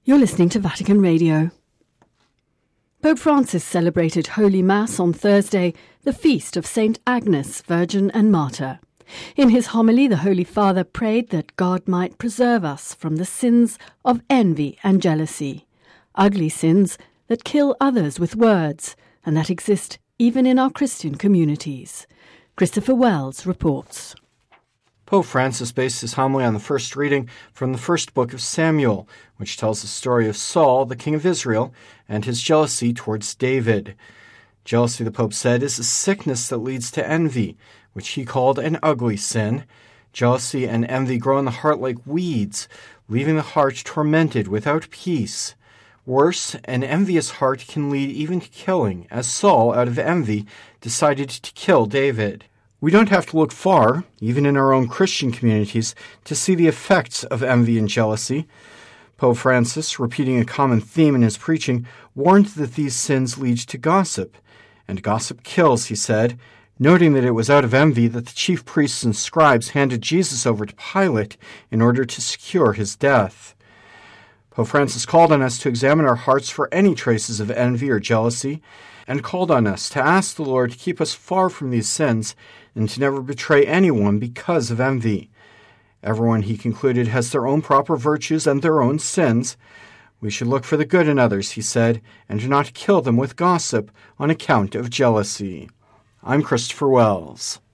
You're listening to Vatican Radio. Pope Francis celebrated Holy Mass on Thursday, the feast of St. Agnes, Virgin and Martyr. In his homily, the Holy Father prayed that God might preserve us from the sins of envy and jealousy, ugly sins that kill others with words and that exist even in our Christian communities. Christopher Wells reports. Pope Francis based his homily on the first reading from the first book of Samuel, which tells the story of Saul, the king of Israel, and his jealousy towards David. Jealousy, the Pope said, is a sickness that leads to envy, which he called an ugly sin. Jealousy and envy grow in the heart like weeds, leaving the heart tormented without peace. Worse, an envious heart can lead even to killing, as Saul, out of envy, decided to kill David. We don't have to look far, even in our own Christian communities, to see the effects of envy and jealousy. Pope Francis, repeating a common theme in his preaching, warned that these sins lead to gossip. And gossip kills, he said, noting that it was out of envy that the chief priests and scribes handed Jesus over to Pilate in order to secure his death. Pope Francis called on us to examine our hearts for any traces of envy or jealousy, and called on us to ask the Lord to keep us far from these sins and to never betray anyone because of envy. Everyone, he concluded, has their own proper virtues and their own sins. We should look for the good in others, he said, and do not kill them with gossip on account of jealousy. I'm Christopher Wells.